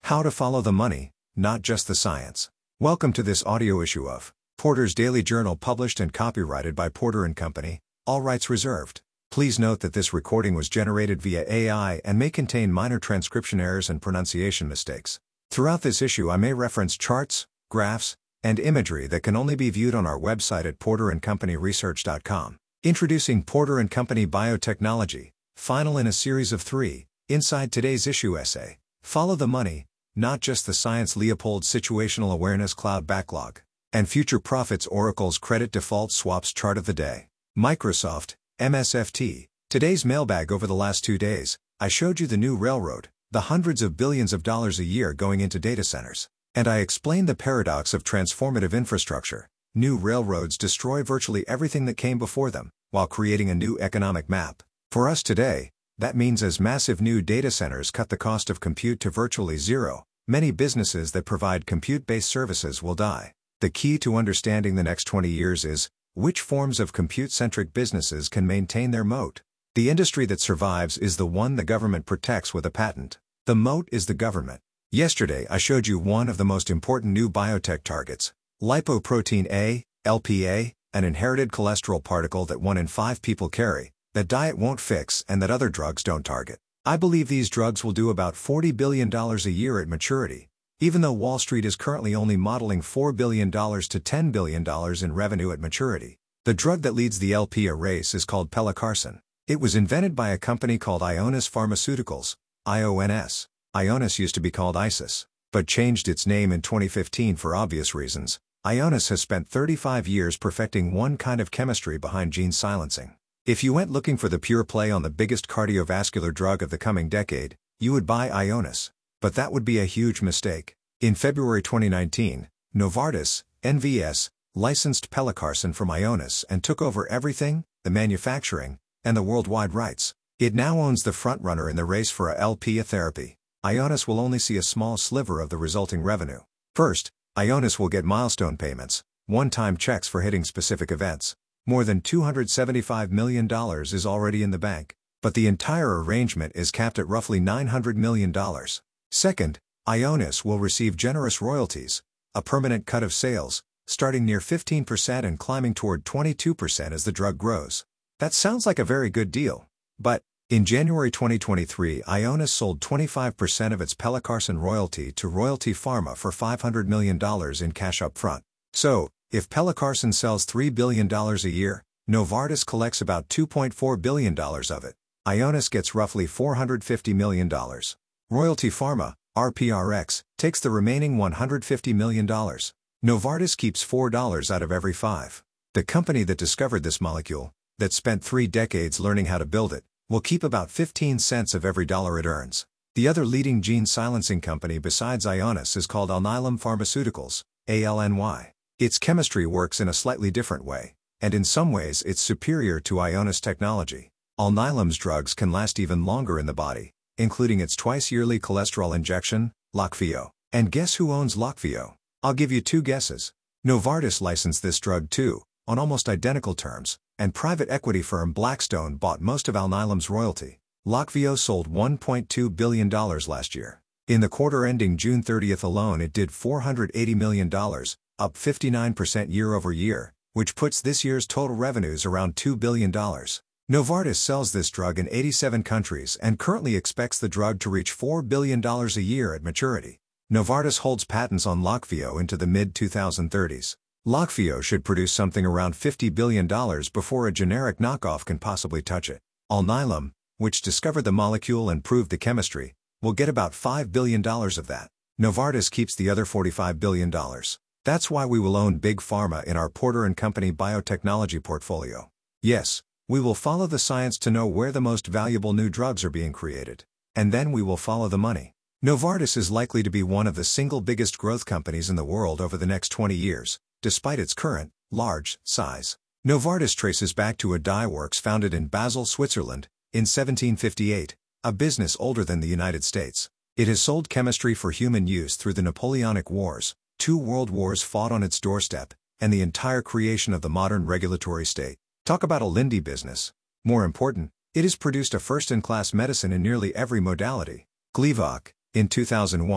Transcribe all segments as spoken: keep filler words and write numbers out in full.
How to follow the money, not just the science. Welcome to this audio issue of Porter's Daily Journal, published and copyrighted by Porter and Company, all rights reserved. Please note that this recording was generated via A I and may contain minor transcription errors and pronunciation mistakes. Throughout this issue I may reference charts, graphs, and imagery that can only be viewed on our website at porter and company research dot com. Introducing Porter and Company Biotechnology, final in a series of three, inside today's issue essay, Follow the Money, Not Just the Science. Leopold Situational Awareness Cloud Backlog, and Future Profits. Oracle's Credit Default Swaps Chart of the Day. Microsoft, M S F T. Today's mailbag. Over the last two days, I showed you the new railroad, the hundreds of billions of dollars a year going into data centers. And I explained the paradox of transformative infrastructure. New railroads destroy virtually everything that came before them, while creating a new economic map. For us today, that means as massive new data centers cut the cost of compute to virtually zero, many businesses that provide compute-based services will die. The key to understanding the next twenty years is, which forms of compute-centric businesses can maintain their moat? The industry that survives is the one the government protects with a patent. The moat is the government. Yesterday I showed you one of the most important new biotech targets, lipoprotein A, L P A, an inherited cholesterol particle that one in five people carry, that diet won't fix and that other drugs don't target. I believe these drugs will do about forty billion dollars a year at maturity, even though Wall Street is currently only modeling four billion dollars to ten billion dollars in revenue at maturity. The drug that leads the L P A race is called pelacarsen. It was invented by a company called Ionis Pharmaceuticals, I O N S. Ionis used to be called Isis, but changed its name in twenty fifteen for obvious reasons. Ionis has spent thirty-five years perfecting one kind of chemistry behind gene silencing. If you went looking for the pure play on the biggest cardiovascular drug of the coming decade, you would buy Ionis. But that would be a huge mistake. In February twenty nineteen, Novartis, N V S, licensed pelacarsen from Ionis and took over everything, the manufacturing, and the worldwide rights. It now owns the frontrunner in the race for a L P A therapy. Ionis will only see a small sliver of the resulting revenue. First, Ionis will get milestone payments, one-time checks for hitting specific events. More than two hundred seventy-five million dollars is already in the bank, but the entire arrangement is capped at roughly nine hundred million dollars. Second, Ionis will receive generous royalties, a permanent cut of sales, starting near fifteen percent and climbing toward twenty-two percent as the drug grows. That sounds like a very good deal. But, in January twenty twenty-three, Ionis sold twenty-five percent of its pelacarsen royalty to Royalty Pharma for five hundred million dollars in cash up front. So, if pelacarsen sells three billion dollars a year, Novartis collects about two point four billion dollars of it. Ionis gets roughly four hundred fifty million dollars. Royalty Pharma, R P R X, takes the remaining one hundred fifty million dollars. Novartis keeps four dollars out of every five. The company that discovered this molecule, that spent three decades learning how to build it, will keep about fifteen cents of every dollar it earns. The other leading gene silencing company besides Ionis is called Alnylam Pharmaceuticals, A L N Y. Its chemistry works in a slightly different way, and in some ways it's superior to Ionis technology. Alnylam's drugs can last even longer in the body, including its twice-yearly cholesterol injection, Leqvio. And guess who owns Leqvio? I'll give you two guesses. Novartis licensed this drug too, on almost identical terms, and private equity firm Blackstone bought most of Alnylam's royalty. Leqvio sold one point two billion dollars last year. In the quarter ending June thirtieth alone it did four hundred eighty million dollars, up fifty-nine percent year over year, which puts this year's total revenues around two billion dollars. Novartis sells this drug in eighty-seven countries and currently expects the drug to reach four billion dollars a year at maturity. Novartis holds patents on Leqvio into the mid twenty thirties. Leqvio should produce something around fifty billion dollars before a generic knockoff can possibly touch it. Alnylam, which discovered the molecule and proved the chemistry, will get about five billion dollars of that. Novartis keeps the other forty-five billion dollars. That's why we will own Big Pharma in our Porter and Company biotechnology portfolio. Yes, we will follow the science to know where the most valuable new drugs are being created. And then we will follow the money. Novartis is likely to be one of the single biggest growth companies in the world over the next twenty years, despite its current, large, size. Novartis traces back to a dye works founded in Basel, Switzerland, in seventeen fifty-eight, a business older than the United States. It has sold chemistry for human use through the Napoleonic Wars, two world wars fought on its doorstep, and the entire creation of the modern regulatory state. Talk about a Lindy business. More important, it has produced a first-in-class medicine in nearly every modality. Gleevec, in two thousand one,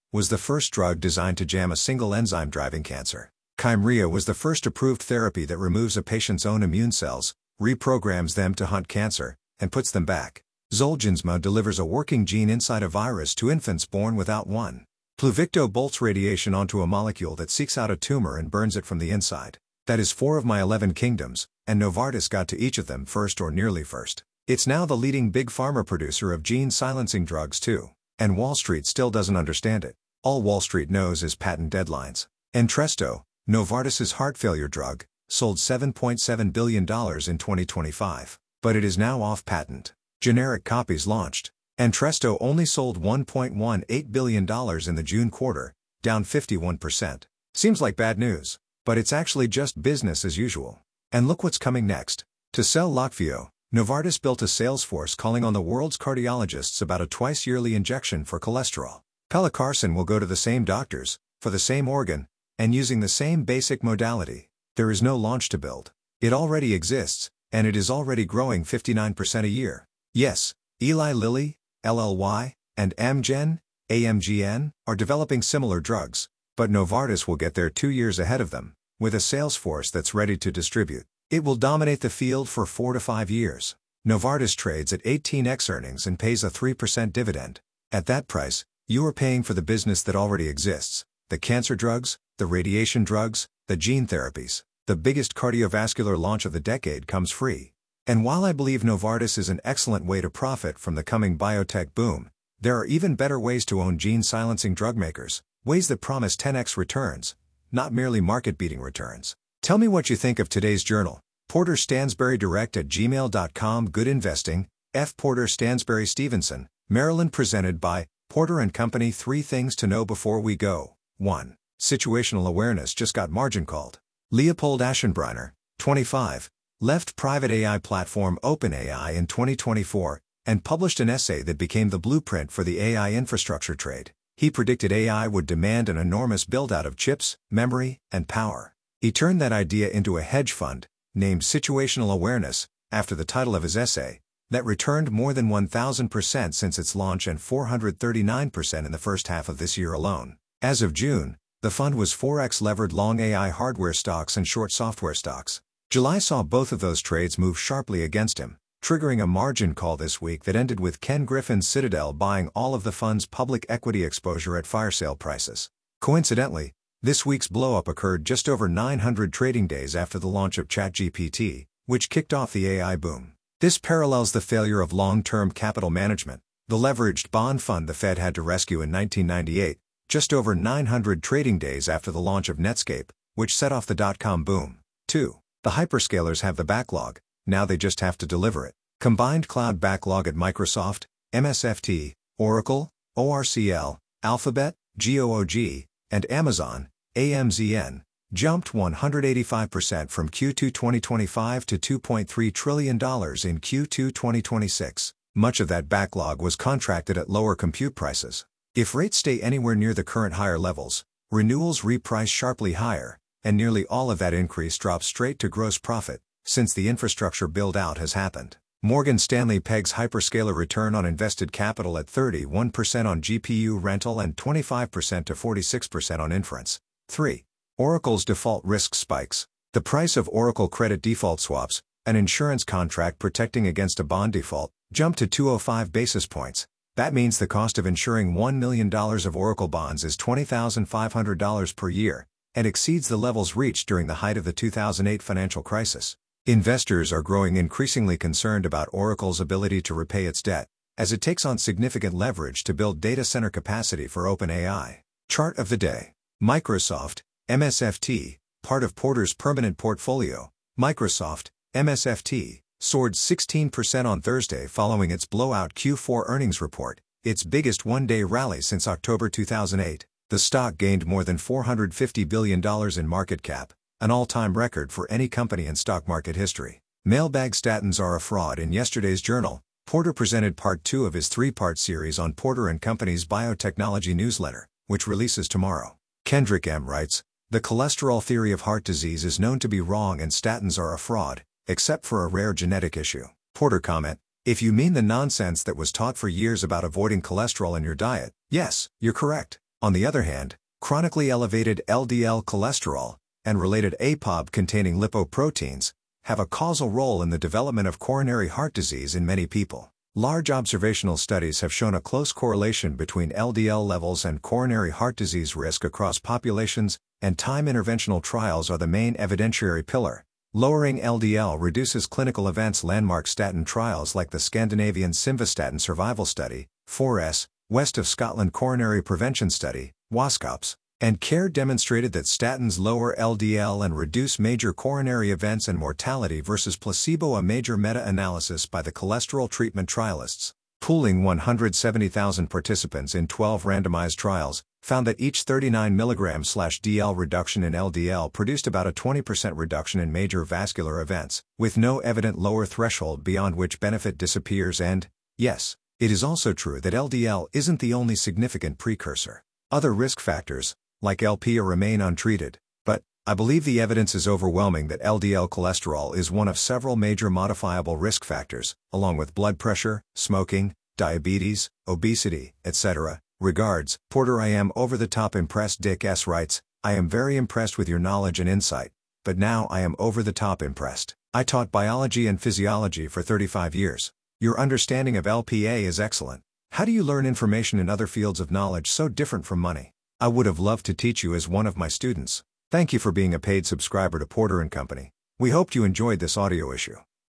was the first drug designed to jam a single enzyme driving cancer. Kymriah was the first approved therapy that removes a patient's own immune cells, reprograms them to hunt cancer, and puts them back. Zolgensma delivers a working gene inside a virus to infants born without one. Pluvicto bolts radiation onto a molecule that seeks out a tumor and burns it from the inside. That is four of my eleven kingdoms, and Novartis got to each of them first or nearly first. It's now the leading big pharma producer of gene-silencing drugs too. And Wall Street still doesn't understand it. All Wall Street knows is patent deadlines. Entresto, Novartis's heart failure drug, sold seven point seven billion dollars in twenty twenty-five. But it is now off patent. Generic copies launched. Entresto only sold one point one eight billion dollars in the June quarter, down fifty-one percent. Seems like bad news, but it's actually just business as usual. And look what's coming next. To sell Leqvio, Novartis built a sales force calling on the world's cardiologists about a twice-yearly injection for cholesterol. Pelacarsen will go to the same doctors, for the same organ, and using the same basic modality. There is no launch to build. It already exists, and it is already growing fifty-nine percent a year. Yes, Eli Lilly, L L Y, and Amgen, A M G N, are developing similar drugs, but Novartis will get there two years ahead of them, with a sales force that's ready to distribute. It will dominate the field for four to five years. Novartis trades at eighteen x earnings and pays a three percent dividend. At that price, you are paying for the business that already exists. The cancer drugs, the radiation drugs, the gene therapies. The biggest cardiovascular launch of the decade comes free. And while I believe Novartis is an excellent way to profit from the coming biotech boom, there are even better ways to own gene-silencing drug makers, ways that promise ten x returns, not merely market-beating returns. Tell me what you think of today's journal. Porter Stansberry Direct at gmail dot com. Good investing, F. Porter Stansberry Stevenson, Maryland. Presented by Porter and Company. Three things to know before we go. one. Situational awareness just got margin called. Leopold Aschenbrenner, twenty-five, left private A I platform OpenAI in twenty twenty-four, and published an essay that became the blueprint for the A I infrastructure trade. He predicted A I would demand an enormous build-out of chips, memory, and power. He turned that idea into a hedge fund, named Situational Awareness, after the title of his essay, that returned more than one thousand percent since its launch and four hundred thirty-nine percent in the first half of this year alone. As of June, the fund was four x levered long A I hardware stocks and short software stocks. July saw both of those trades move sharply against him, triggering a margin call this week that ended with Ken Griffin's Citadel buying all of the fund's public equity exposure at fire sale prices. Coincidentally, this week's blowup occurred just over nine hundred trading days after the launch of ChatGPT, which kicked off the A I boom. This parallels the failure of long-term capital management, the leveraged bond fund the Fed had to rescue in nineteen ninety-eight, just over nine hundred trading days after the launch of Netscape, which set off the dot-com boom. two. The hyperscalers have the backlog, now they just have to deliver it. Combined cloud backlog at Microsoft, M S F T, Oracle, O R C L, Alphabet, G O O G, and Amazon, A M Z N, jumped one hundred eighty-five percent from Q two twenty twenty-five to two point three trillion dollars in Q two twenty twenty-six. Much of that backlog was contracted at lower compute prices. If rates stay anywhere near the current higher levels, renewals reprice sharply higher, and nearly all of that increase drops straight to gross profit, since the infrastructure build-out has happened. Morgan Stanley pegs hyperscaler return on invested capital at thirty-one percent on G P U rental and twenty-five percent to forty-six percent on inference. three. Oracle's default risk spikes. The price of Oracle credit default swaps, an insurance contract protecting against a bond default, jumped to two hundred five basis points. That means the cost of insuring one million dollars of Oracle bonds is twenty thousand five hundred dollars per year, and exceeds the levels reached during the height of the two thousand eight financial crisis. Investors are growing increasingly concerned about Oracle's ability to repay its debt, as it takes on significant leverage to build data center capacity for OpenAI. Chart of the day. Microsoft, M S F T, part of Porter's permanent portfolio. Microsoft, M S F T, soared sixteen percent on Thursday following its blowout Q four earnings report, its biggest one-day rally since October two thousand eight. The stock gained more than four hundred fifty billion dollars in market cap, an all-time record for any company in stock market history. Mailbag statins are a fraud. In yesterday's journal, Porter presented part two of his three-part series on Porter and Company's biotechnology newsletter, which releases tomorrow. Kendrick M. writes, "The cholesterol theory of heart disease is known to be wrong and statins are a fraud, except for a rare genetic issue." Porter comment, "If you mean the nonsense that was taught for years about avoiding cholesterol in your diet, yes, you're correct. On the other hand, chronically elevated L D L cholesterol, and related A P O B-containing lipoproteins, have a causal role in the development of coronary heart disease in many people. Large observational studies have shown a close correlation between L D L levels and coronary heart disease risk across populations, and time interventional trials are the main evidentiary pillar. Lowering L D L reduces clinical events. Landmark statin trials like the Scandinavian Simvastatin Survival Study, four S, West of Scotland Coronary Prevention Study, WASCOPS, and CARE demonstrated that statins lower L D L and reduce major coronary events and mortality versus placebo. A major meta-analysis by the cholesterol treatment trialists, pooling one hundred seventy thousand participants in twelve randomized trials, found that each thirty-nine milligrams D L reduction in L D L produced about a twenty percent reduction in major vascular events, with no evident lower threshold beyond which benefit disappears. And, yes, it is also true that L D L isn't the only significant precursor. Other risk factors, like L P A, remain untreated, but I believe the evidence is overwhelming that L D L cholesterol is one of several major modifiable risk factors, along with blood pressure, smoking, diabetes, obesity, et cetera. Regards, Porter. I am over the top impressed. Dick S. writes, I am very impressed with your knowledge and insight, but now I am over the top impressed. I taught biology and physiology for thirty-five years. Your understanding of L P A is excellent. How do you learn information in other fields of knowledge so different from money? I would have loved to teach you as one of my students. Thank you for being a paid subscriber to Porter and Company. We hoped you enjoyed this audio issue.